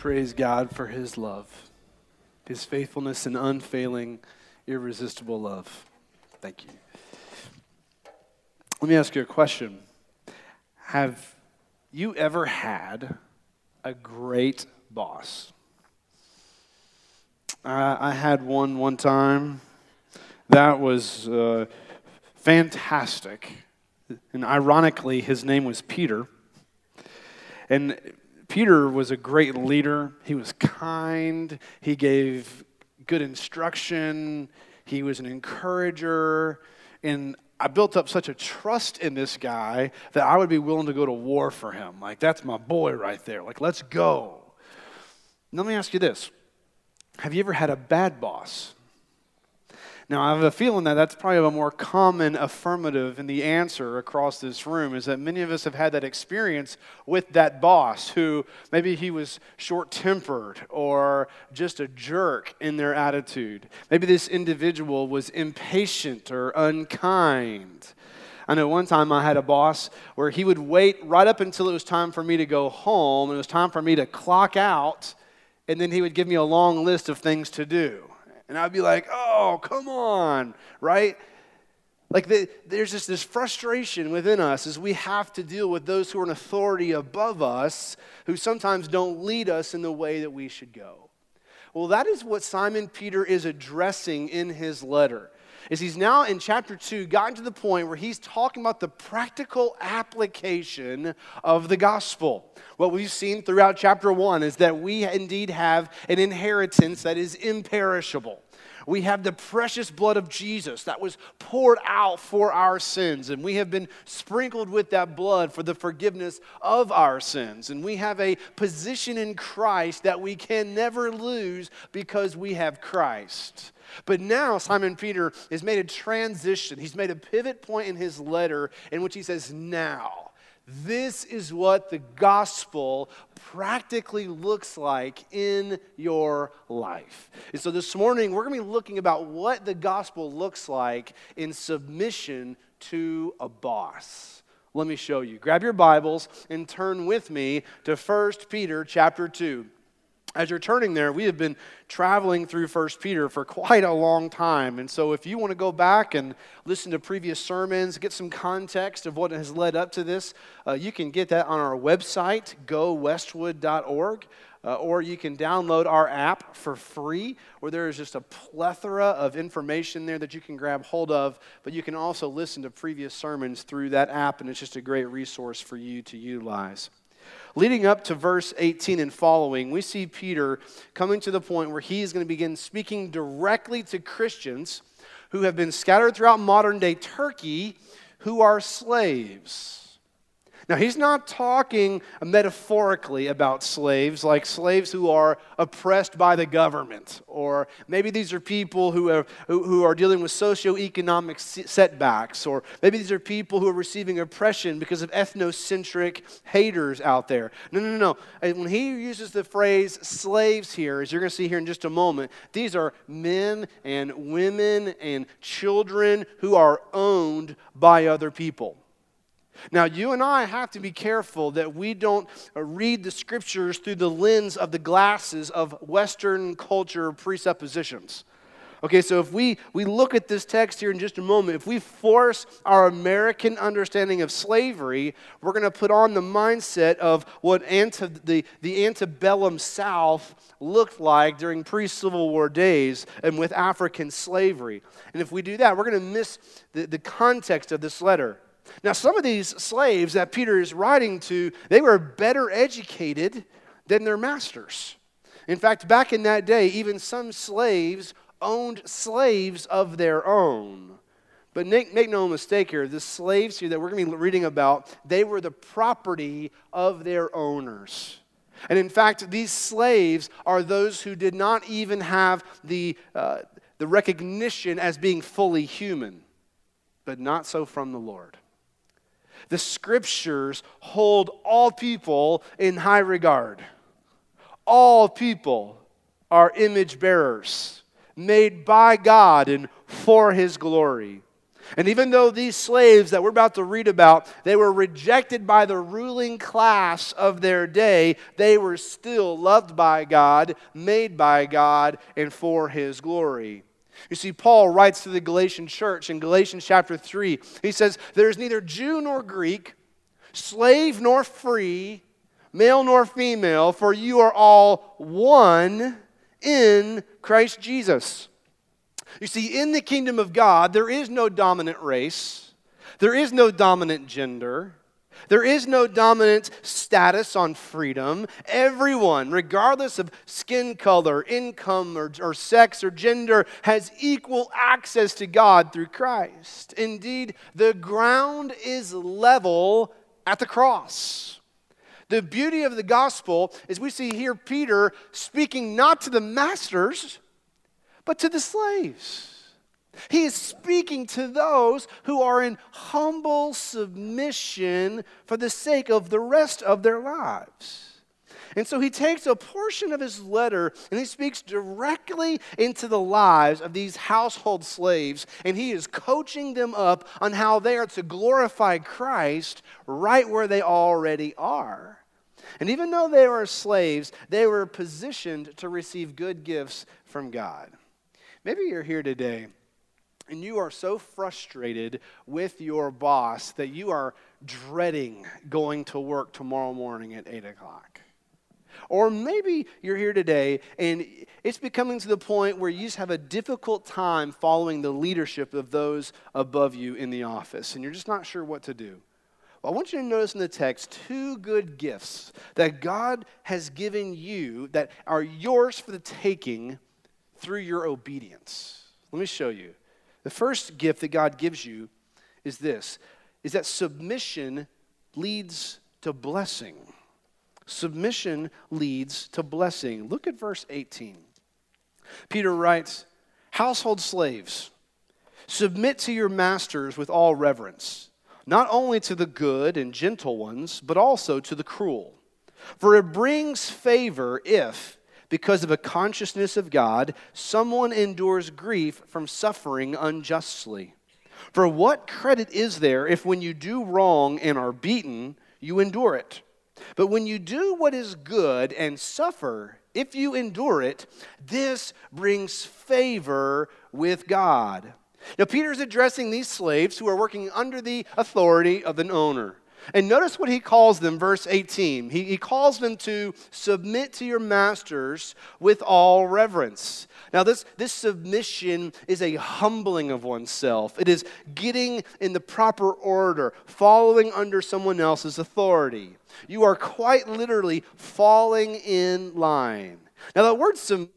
Praise God for His love, His faithfulness and unfailing, irresistible love. Thank you. Let me ask you a question. Have you ever had a great boss? I had one time. That was fantastic. And ironically, his name was Peter. And Peter was a great leader. He was kind. He gave good instruction. He was an encourager. And I built up such a trust in this guy that I would be willing to go to war for him. Like, that's my boy right there. Like, let's go. Let me ask you this. Have you ever had a bad boss? Now, I have a feeling that that's probably a more common affirmative in the answer across this room, is that many of us have had that experience with that boss who maybe he was short-tempered or just a jerk in their attitude. Maybe this individual was impatient or unkind. I know one time I had a boss where he would wait right up until it was time for me to go home, and it was time for me to clock out, and then he would give me a long list of things to do. And I'd be like, oh, come on, right? Like there's just this frustration within us as we have to deal with those who are in authority above us who sometimes don't lead us in the way that we should go. Well, that is what Simon Peter is addressing in his letter. Is he's now in chapter 2 gotten to the point where he's talking about the practical application of the gospel. What we've seen throughout chapter 1 is that we indeed have an inheritance that is imperishable. We have the precious blood of Jesus that was poured out for our sins, and we have been sprinkled with that blood for the forgiveness of our sins. And we have a position in Christ that we can never lose because we have Christ. But now Simon Peter has made a transition. He's made a pivot point in his letter in which he says, now, this is what the gospel practically looks like in your life. And so this morning, we're going to be looking about what the gospel looks like in submission to a boss. Let me show you. Grab your Bibles and turn with me to 1 Peter chapter 2. As you're turning there, we have been traveling through 1 Peter for quite a long time. And so if you want to go back and listen to previous sermons, get some context of what has led up to this, you can get that on our website, gowestwood.org, or you can download our app for free, where there is just a plethora of information there that you can grab hold of. But you can also listen to previous sermons through that app, and it's just a great resource for you to utilize. Leading up to verse 18 and following, we see Peter coming to the point where he is going to begin speaking directly to Christians who have been scattered throughout modern-day Turkey who are slaves. Now, he's not talking metaphorically about slaves, like slaves who are oppressed by the government, or maybe these are people who are dealing with socioeconomic setbacks, or maybe these are people who are receiving oppression because of ethnocentric haters out there. No. And when he uses the phrase slaves here, as you're going to see here in just a moment, these are men and women and children who are owned by other people. Now, you and I have to be careful that we don't read the scriptures through the lens of the glasses of Western culture presuppositions. Okay, so if we look at this text here in just a moment, if we force our American understanding of slavery, we're going to put on the mindset of what the antebellum South looked like during pre-Civil War days and with African slavery. And if we do that, we're going to miss the context of this letter. Now, some of these slaves that Peter is writing to, they were better educated than their masters. In fact, back in that day, even some slaves owned slaves of their own. But make no mistake here, the slaves here that we're going to be reading about, they were the property of their owners. And in fact, these slaves are those who did not even have the recognition as being fully human, but not so from the Lord. The scriptures hold all people in high regard. All people are image bearers, made by God and for His glory. And even though these slaves that we're about to read about, they were rejected by the ruling class of their day, they were still loved by God, made by God, and for His glory. You see, Paul writes to the Galatian church in Galatians chapter 3. He says, there is neither Jew nor Greek, slave nor free, male nor female, for you are all one in Christ Jesus. You see, in the kingdom of God, there is no dominant race. There is no dominant gender. There is no dominant status on freedom. Everyone, regardless of skin color, income, or sex, or gender, has equal access to God through Christ. Indeed, the ground is level at the cross. The beauty of the gospel is we see here Peter speaking not to the masters, but to the slaves. He is speaking to those who are in humble submission for the sake of the rest of their lives. And so he takes a portion of his letter and he speaks directly into the lives of these household slaves, and he is coaching them up on how they are to glorify Christ right where they already are. And even though they were slaves, they were positioned to receive good gifts from God. Maybe you're here today and you are so frustrated with your boss that you are dreading going to work tomorrow morning at 8 o'clock. Or maybe you're here today and it's becoming to the point where you just have a difficult time following the leadership of those above you in the office and you're just not sure what to do. Well, I want you to notice in the text 2 good gifts that God has given you that are yours for the taking through your obedience. Let me show you. The first gift that God gives you is this, is that submission leads to blessing. Submission leads to blessing. Look at verse 18. Peter writes, household slaves, submit to your masters with all reverence, not only to the good and gentle ones, but also to the cruel. For it brings favor if, because of a consciousness of God, someone endures grief from suffering unjustly. For what credit is there if when you do wrong and are beaten, you endure it? But when you do what is good and suffer, if you endure it, this brings favor with God. Now, Peter is addressing these slaves who are working under the authority of an owner. And notice what he calls them, verse 18. He calls them to submit to your masters with all reverence. Now, this submission is a humbling of oneself. It is getting in the proper order, following under someone else's authority. You are quite literally falling in line. Now, the word submit,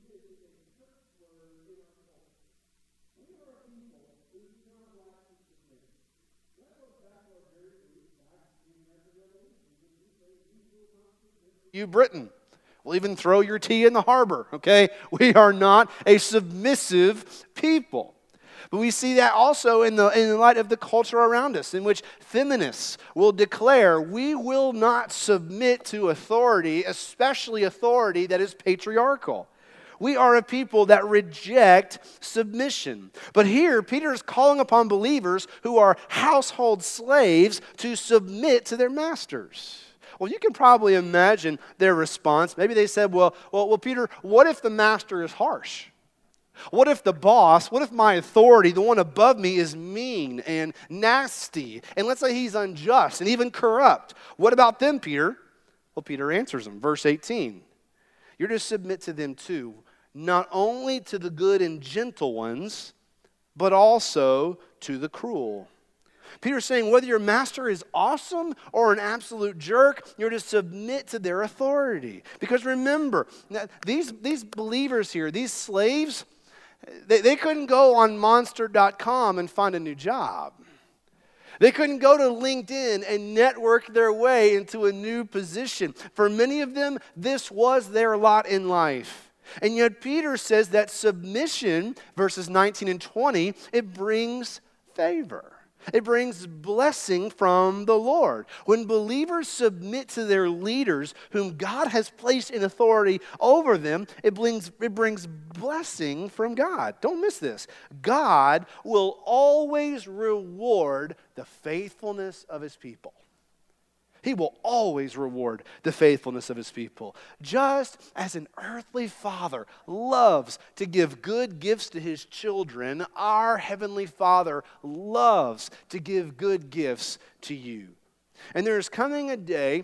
you Britain. We'll even throw your tea in the harbor, okay? We are not a submissive people. But we see that also in the light of the culture around us, in which feminists will declare we will not submit to authority, especially authority that is patriarchal. We are a people that reject submission. But here, Peter is calling upon believers who are household slaves to submit to their masters. Well, you can probably imagine their response. Maybe they said, well, Peter, what if the master is harsh? What if the boss, what if my authority, the one above me, is mean and nasty? And let's say he's unjust and even corrupt. What about them, Peter? Well, Peter answers them. Verse 18. You're to submit to them too, not only to the good and gentle ones, but also to the cruel. Peter's saying whether your master is awesome or an absolute jerk, you're to submit to their authority. Because remember, these believers here, these slaves, they couldn't go on monster.com and find a new job. They couldn't go to LinkedIn and network their way into a new position. For many of them, this was their lot in life. And yet Peter says that submission, verses 19 and 20, it brings favor. It brings blessing from the Lord. When believers submit to their leaders, whom God has placed in authority over them, it brings blessing from God. Don't miss this. God will always reward the faithfulness of his people. He will always reward the faithfulness of his people. Just as an earthly father loves to give good gifts to his children, our heavenly Father loves to give good gifts to you. And there is coming a day,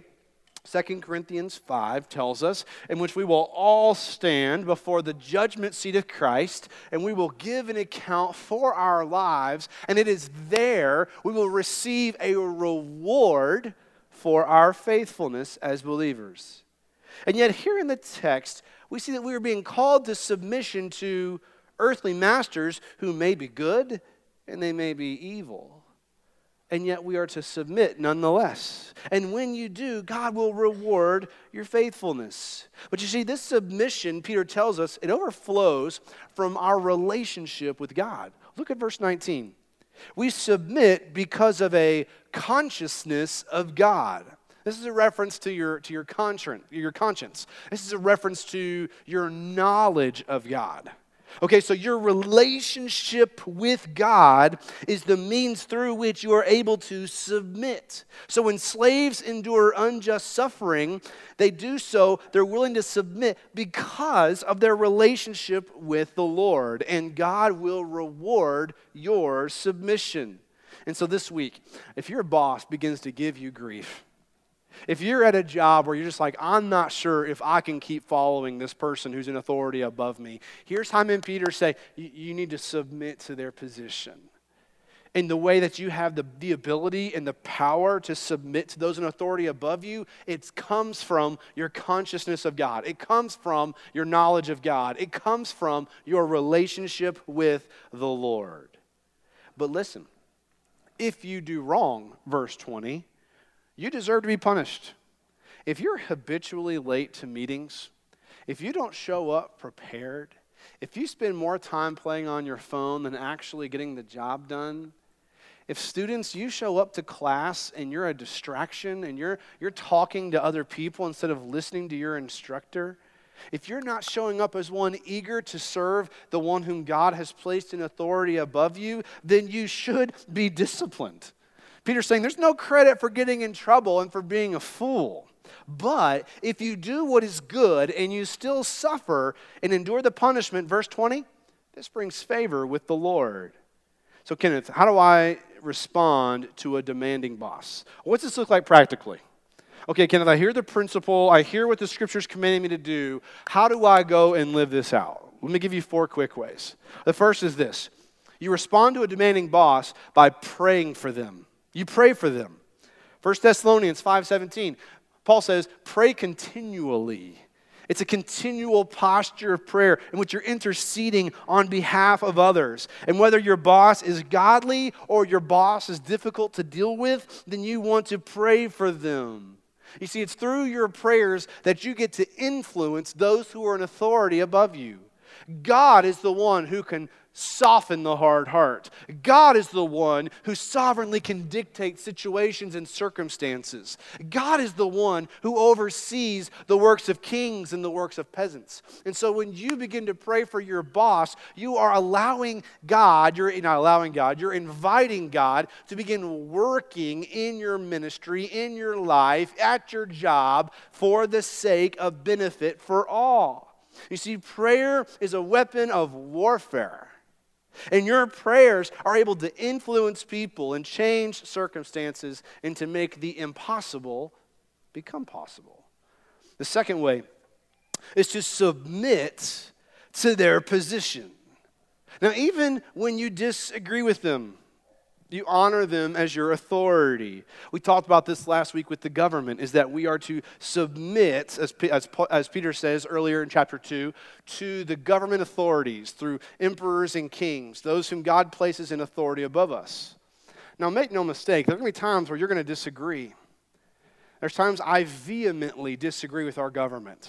2 Corinthians 5 tells us, in which we will all stand before the judgment seat of Christ, and we will give an account for our lives, and it is there we will receive a reward for our faithfulness as believers. And yet here in the text, we see that we are being called to submission to earthly masters who may be good and they may be evil. And yet we are to submit nonetheless. And when you do, God will reward your faithfulness. But you see, this submission, Peter tells us, it overflows from our relationship with God. Look at verse 19. We submit because of a consciousness of God. This is a reference to your conscience. This is a reference to your knowledge of God. Okay, so your relationship with God is the means through which you are able to submit. So when slaves endure unjust suffering, they do so, they're willing to submit because of their relationship with the Lord. And God will reward your submission. And so this week, if your boss begins to give you grief, if you're at a job where you're just like, I'm not sure if I can keep following this person who's in authority above me, here's Simon Peter say, you need to submit to their position. In the way that you have the ability and the power to submit to those in authority above you, it comes from your consciousness of God. It comes from your knowledge of God. It comes from your relationship with the Lord. But listen, if you do wrong, verse 20, you deserve to be punished. If you're habitually late to meetings, if you don't show up prepared, if you spend more time playing on your phone than actually getting the job done, if students, you show up to class and you're a distraction and you're talking to other people instead of listening to your instructor, if you're not showing up as one eager to serve the one whom God has placed in authority above you, then you should be disciplined. Peter's saying there's no credit for getting in trouble and for being a fool. But if you do what is good and you still suffer and endure the punishment, verse 20, this brings favor with the Lord. So Kenneth, how do I respond to a demanding boss? What's this look like practically? Okay, Kenneth, I hear the principle. I hear what the Scripture's commanding me to do. How do I go and live this out? Let me give you 4 quick ways. The first is this. You respond to a demanding boss by praying for them. You pray for them. 1 Thessalonians 5:17, Paul says, pray continually. It's a continual posture of prayer in which you're interceding on behalf of others. And whether your boss is godly or your boss is difficult to deal with, then you want to pray for them. You see, it's through your prayers that you get to influence those who are in authority above you. God is the one who can soften the hard heart. God is the one who sovereignly can dictate situations and circumstances. God is the one who oversees the works of kings and the works of peasants. And so when you begin to pray for your boss, you are allowing God, you're inviting God to begin working in your ministry, in your life, at your job, for the sake of benefit for all. You see, prayer is a weapon of warfare. And your prayers are able to influence people and change circumstances and to make the impossible become possible. The second way is to submit to their position. Now, even when you disagree with them, you honor them as your authority. We talked about this last week with the government, is that we are to submit, as Peter says earlier in chapter 2, to the government authorities through emperors and kings, those whom God places in authority above us. Now, make no mistake, there are going to be times where you're going to disagree. There's times I vehemently disagree with our government.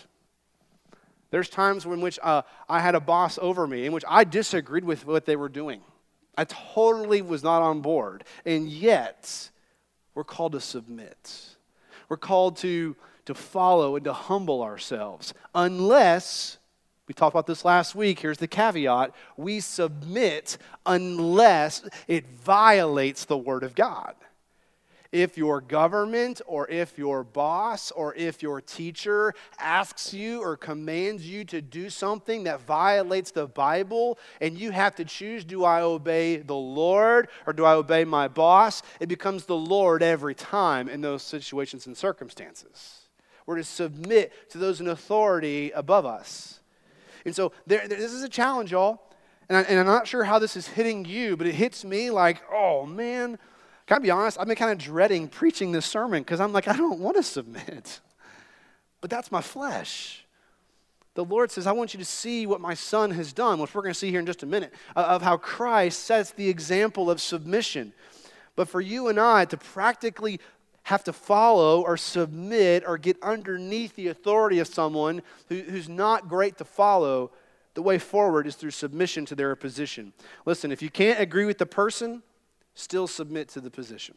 There's times in which I had a boss over me in which I disagreed with what they were doing. I totally was not on board. And yet, we're called to submit. We're called to follow and to humble ourselves. Unless, we talked about this last week, here's the caveat, we submit unless it violates the Word of God. If your government or if your boss or if your teacher asks you or commands you to do something that violates the Bible and you have to choose, do I obey the Lord or do I obey my boss? It becomes the Lord every time in those situations and circumstances. We're to submit to those in authority above us. And so this is a challenge, y'all. And I'm not sure how this is hitting you, but it hits me like, oh man, can I be honest? I've been kind of dreading preaching this sermon because I'm like, I don't want to submit. But that's my flesh. The Lord says, I want you to see what my Son has done, which we're going to see here in just a minute, of how Christ sets the example of submission. But for you and I to practically have to follow or submit or get underneath the authority of someone who's not great to follow, the way forward is through submission to their position. Listen, if you can't agree with the person, still submit to the position.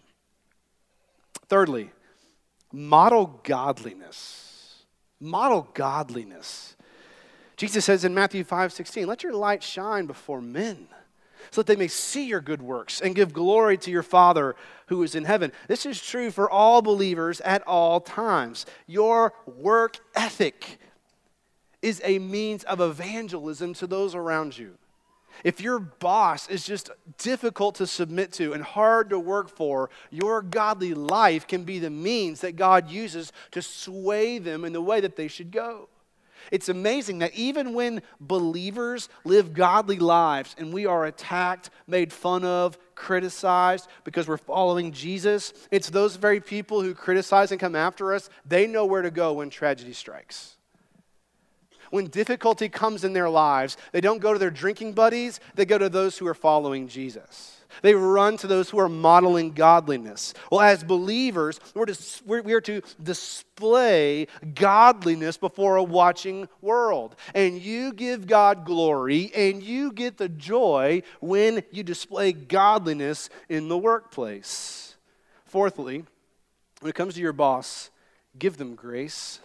Thirdly, model godliness. Model godliness. Jesus says in Matthew 5:16, let your light shine before men, so that they may see your good works and give glory to your Father who is in heaven. This is true for all believers at all times. Your work ethic is a means of evangelism to those around you. If your boss is just difficult to submit to and hard to work for, your godly life can be the means that God uses to sway them in the way that they should go. It's amazing that even when believers live godly lives and we are attacked, made fun of, criticized because we're following Jesus, it's those very people who criticize and come after us, they know where to go when tragedy strikes. When difficulty comes in their lives, they don't go to their drinking buddies, they go to those who are following Jesus. They run to those who are modeling godliness. Well, as believers, we are to display godliness before a watching world. And you give God glory, and you get the joy when you display godliness in the workplace. Fourthly, when it comes to your boss, give them grace.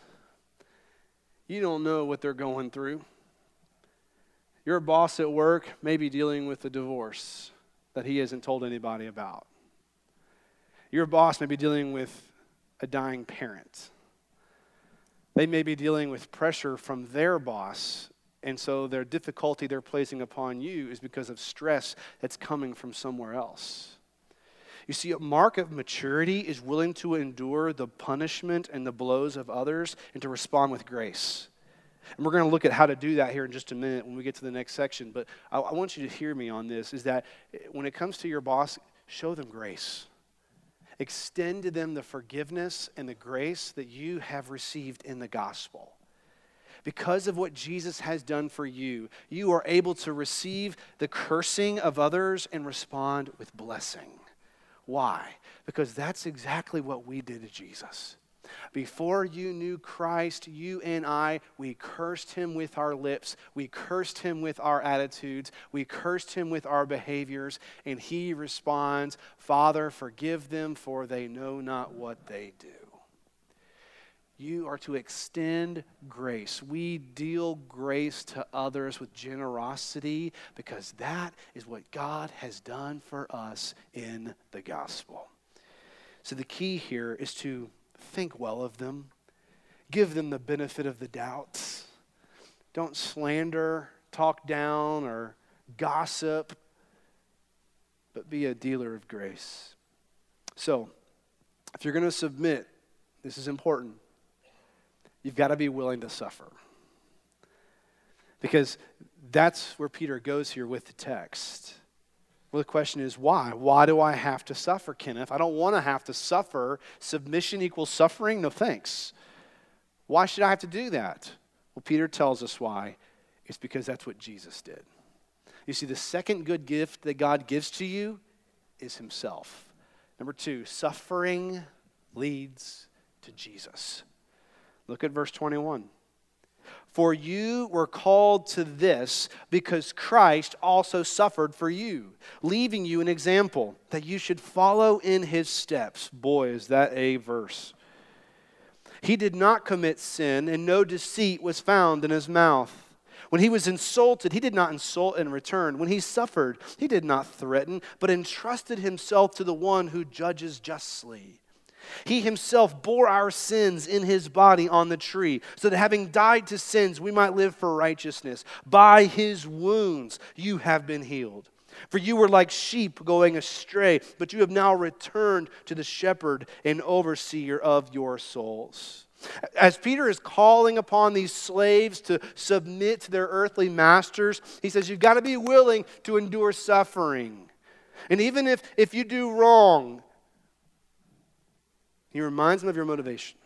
You don't know what they're going through. Your boss at work may be dealing with a divorce that he hasn't told anybody about. Your boss may be dealing with a dying parent. They may be dealing with pressure from their boss, and so their difficulty they're placing upon you is because of stress that's coming from somewhere else. You see, a mark of maturity is willing to endure the punishment and the blows of others and to respond with grace. And we're going to look at how to do that here in just a minute when we get to the next section. But I want you to hear me on this, is that when it comes to your boss, show them grace. Extend to them the forgiveness and the grace that you have received in the gospel. Because of what Jesus has done for you, you are able to receive the cursing of others and respond with blessing. Why? Because that's exactly what we did to Jesus. Before you knew Christ, you and I, we cursed him with our lips. We cursed him with our attitudes. We cursed him with our behaviors. And he responds, Father, forgive them, for they know not what they do. You are to extend grace. We deal grace to others with generosity because that is what God has done for us in the gospel. So the key here is to think well of them. Give them the benefit of the doubt. Don't slander, talk down, or gossip, but be a dealer of grace. So, if you're going to submit, this is important. You've got to be willing to suffer. Because that's where Peter goes here with the text. Well, the question is, why? Why do I have to suffer, Kenneth? I don't want to have to suffer. Submission equals suffering? No thanks. Why should I have to do that? Well, Peter tells us why. It's because that's what Jesus did. You see, the second good gift that God gives to you is himself. Number 2, suffering leads to Jesus. Look at verse 21. For you were called to this because Christ also suffered for you, leaving you an example that you should follow in his steps. Boy, is that a verse. He did not commit sin, and no deceit was found in his mouth. When he was insulted, he did not insult in return. When he suffered, he did not threaten, but entrusted himself to the one who judges justly. He himself bore our sins in his body on the tree, so that having died to sins, we might live for righteousness. By his wounds you have been healed. For you were like sheep going astray, but you have now returned to the shepherd and overseer of your souls. As Peter is calling upon these slaves to submit to their earthly masters, he says you've got to be willing to endure suffering. And even if you do wrong, he reminds them of your motivation.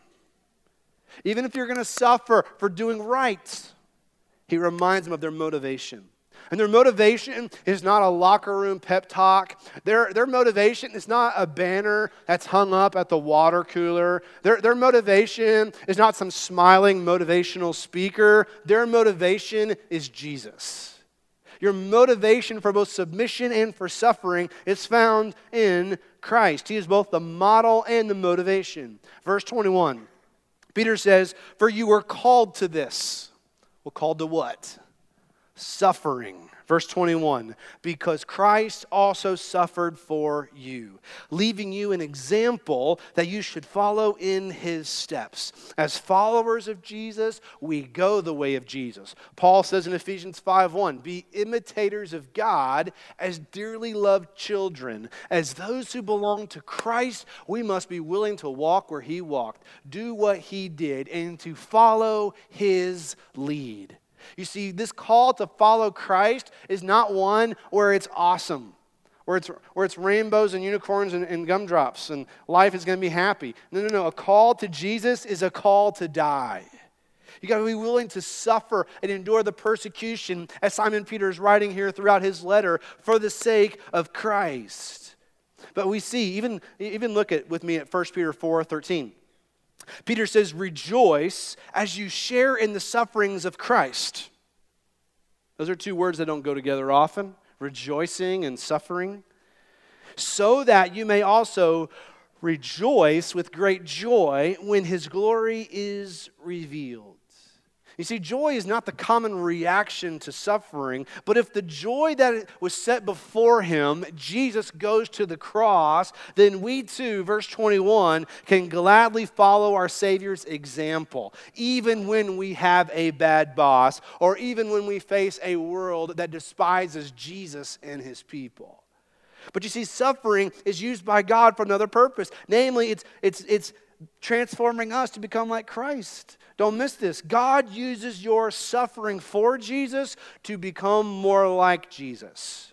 Even if you're going to suffer for doing right, he reminds them of their motivation. And their motivation is not a locker room pep talk. Their motivation is not a banner that's hung up at the water cooler. Their motivation is not some smiling motivational speaker. Their motivation is Jesus. Your motivation for both submission and for suffering is found in Christ. He is both the model and the motivation. Verse 21, Peter says, for you were called to this. Well, called to what? Suffering. Verse 21, because Christ also suffered for you, leaving you an example that you should follow in his steps. As followers of Jesus, we go the way of Jesus. Paul says in Ephesians 5:1, be imitators of God as dearly loved children. As those who belong to Christ, we must be willing to walk where he walked, do what he did, and to follow his lead. You see, this call to follow Christ is not one where it's awesome, where it's rainbows and unicorns and gumdrops and life is going to be happy. No. A call to Jesus is a call to die. You got to be willing to suffer and endure the persecution, as Simon Peter is writing here throughout his letter, for the sake of Christ. But we see, even look with me at 1 Peter 4:13. Peter says, rejoice as you share in the sufferings of Christ. Those are two words that don't go together often, rejoicing and suffering. So that you may also rejoice with great joy when his glory is revealed. You see, joy is not the common reaction to suffering, but if the joy that was set before him, Jesus goes to the cross, then we too, verse 21, can gladly follow our Savior's example, even when we have a bad boss, or even when we face a world that despises Jesus and his people. But you see, suffering is used by God for another purpose. Namely, it's transforming us to become like Christ. Don't miss this. God uses your suffering for Jesus to become more like Jesus.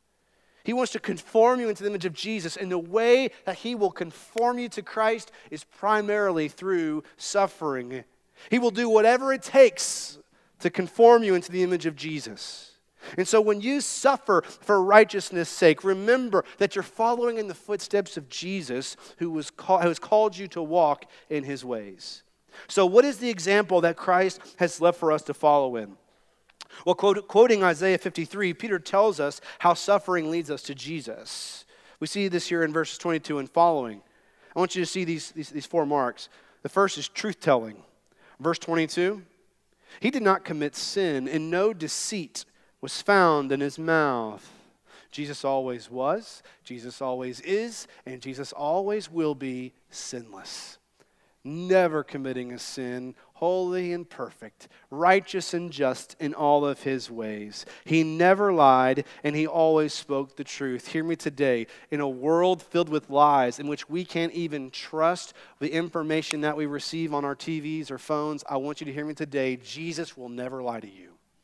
He wants to conform you into the image of Jesus, and the way that he will conform you to Christ is primarily through suffering. He will do whatever it takes to conform you into the image of Jesus. And so when you suffer for righteousness' sake, remember that you're following in the footsteps of Jesus, who has called you to walk in his ways. So what is the example that Christ has left for us to follow in? Well, quoting Isaiah 53, Peter tells us how suffering leads us to Jesus. We see this here in verses 22 and following. I want you to see these four marks. The first is truth-telling. Verse 22, he did not commit sin, and no deceit was found in his mouth. Jesus always was, Jesus always is, and Jesus always will be sinless. Never committing a sin, holy and perfect, righteous and just in all of his ways. He never lied, and he always spoke the truth. Hear me today. In a world filled with lies, in which we can't even trust the information that we receive on our TVs or phones, I want you to hear me today. Jesus will never lie to you.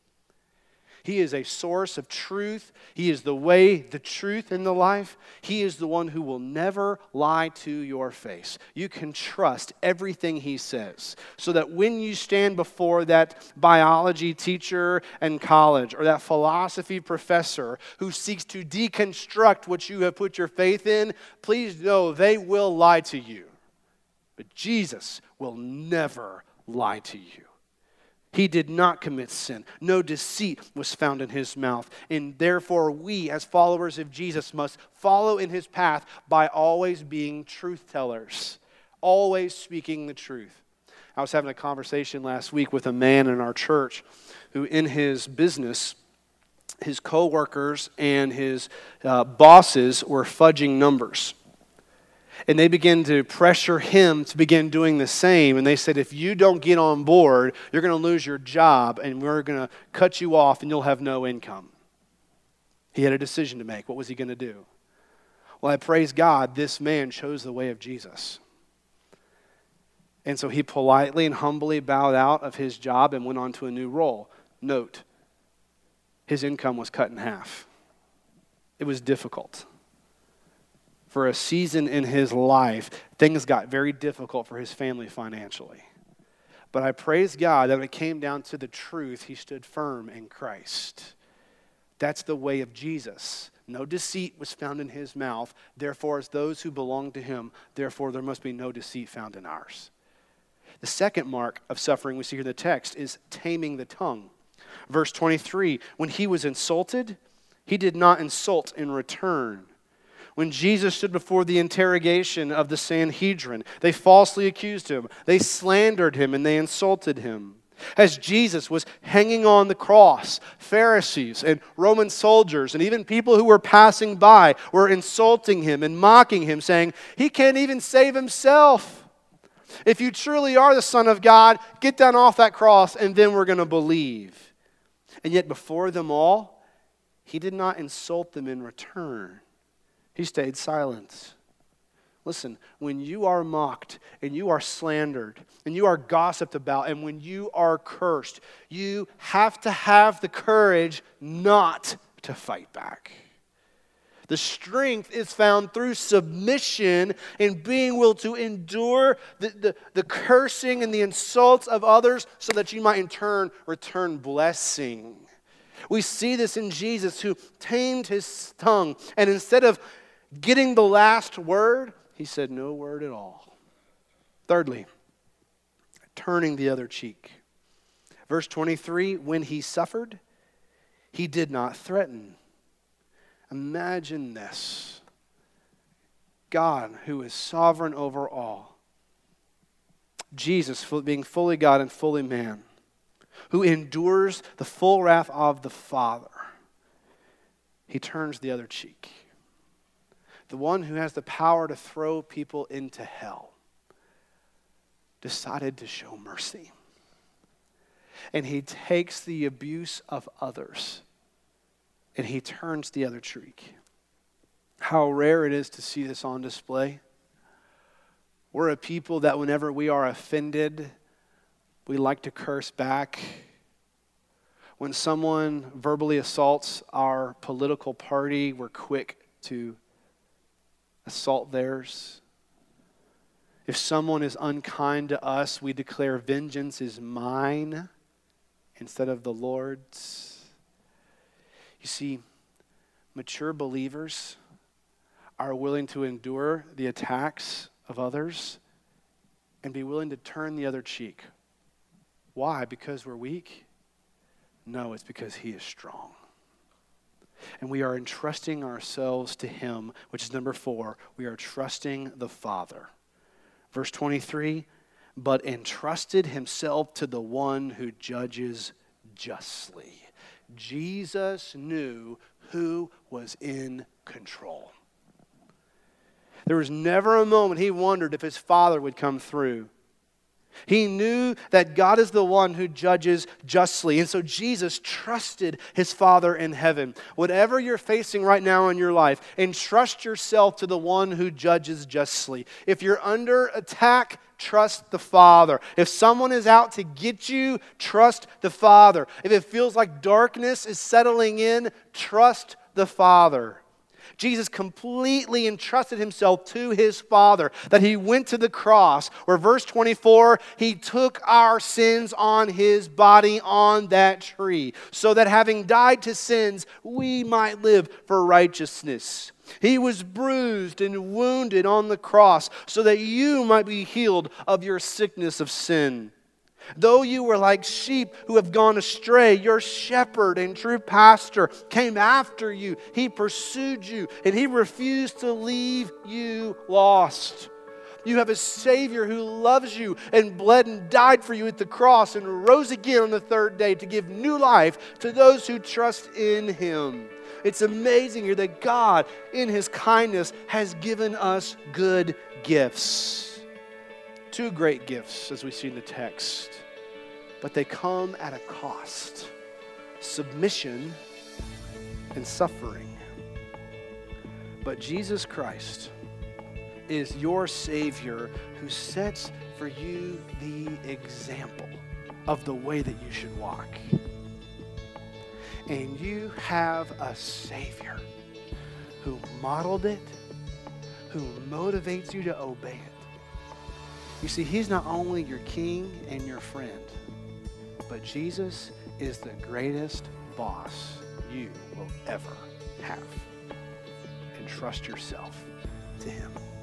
He is a source of truth. He is the way, the truth, and the life. He is the one who will never lie to your face. You can trust everything he says, so that when you stand before that biology teacher in college or that philosophy professor who seeks to deconstruct what you have put your faith in, please know they will lie to you. But Jesus will never lie to you. He did not commit sin. No deceit was found in his mouth. And therefore, we, as followers of Jesus, must follow in his path by always being truth tellers, always speaking the truth. I was having a conversation last week with a man in our church who, in his business, his coworkers and his bosses were fudging numbers. And they began to pressure him to begin doing the same. And they said, if you don't get on board, you're going to lose your job and we're going to cut you off and you'll have no income. He had a decision to make. What was he going to do? Well, I praise God, this man chose the way of Jesus. And so he politely and humbly bowed out of his job and went on to a new role. Note, his income was cut in half. It was difficult. For a season in his life, things got very difficult for his family financially. But I praise God that when it came down to the truth, he stood firm in Christ. That's the way of Jesus. No deceit was found in his mouth. Therefore, as those who belong to him, therefore there must be no deceit found in ours. The second mark of suffering we see here in the text is taming the tongue. Verse 23, when he was insulted, he did not insult in return. When Jesus stood before the interrogation of the Sanhedrin, they falsely accused him, they slandered him, and they insulted him. As Jesus was hanging on the cross, Pharisees and Roman soldiers and even people who were passing by were insulting him and mocking him, saying, he can't even save himself. If you truly are the Son of God, get down off that cross and then we're going to believe. And yet before them all, he did not insult them in return. He stayed silent. Listen, when you are mocked and you are slandered and you are gossiped about and when you are cursed, you have to have the courage not to fight back. The strength is found through submission and being willing to endure the cursing and the insults of others so that you might in turn return blessing. We see this in Jesus, who tamed his tongue, and instead of getting the last word, he said no word at all. Thirdly, turning the other cheek. Verse 23, when he suffered, he did not threaten. Imagine this. God, who is sovereign over all, Jesus being fully God and fully man, who endures the full wrath of the Father, he turns the other cheek. The one who has the power to throw people into hell decided to show mercy. And he takes the abuse of others and he turns the other cheek. How rare it is to see this on display. We're a people that whenever we are offended, we like to curse back. When someone verbally assaults our political party, we're quick to assault theirs. If someone is unkind to us, we declare vengeance is mine instead of the Lord's. You see, mature believers are willing to endure the attacks of others and be willing to turn the other cheek. Why? Because we're weak? No, it's because he is strong. And we are entrusting ourselves to him, which is number 4. We are trusting the Father. Verse 23, but entrusted himself to the one who judges justly. Jesus knew who was in control. There was never a moment he wondered if his Father would come through. He knew that God is the one who judges justly. And so Jesus trusted his Father in heaven. Whatever you're facing right now in your life, entrust yourself to the one who judges justly. If you're under attack, trust the Father. If someone is out to get you, trust the Father. If it feels like darkness is settling in, trust the Father. Jesus completely entrusted himself to his Father, that he went to the cross, where verse 24, he took our sins on his body on that tree, so that having died to sins, we might live for righteousness. He was bruised and wounded on the cross, so that you might be healed of your sickness of sin. Though you were like sheep who have gone astray, your shepherd and true pastor came after you. He pursued you, and he refused to leave you lost. You have a Savior who loves you and bled and died for you at the cross and rose again on the third day to give new life to those who trust in him. It's amazing here that God, in his kindness, has given us good gifts. Two great gifts, as we see in the text. But they come at a cost. Submission and suffering. But Jesus Christ is your Savior who sets for you the example of the way that you should walk. And you have a Savior who modeled it, who motivates you to obey it. You see, he's not only your king and your friend, but Jesus is the greatest boss you will ever have. And trust yourself to him.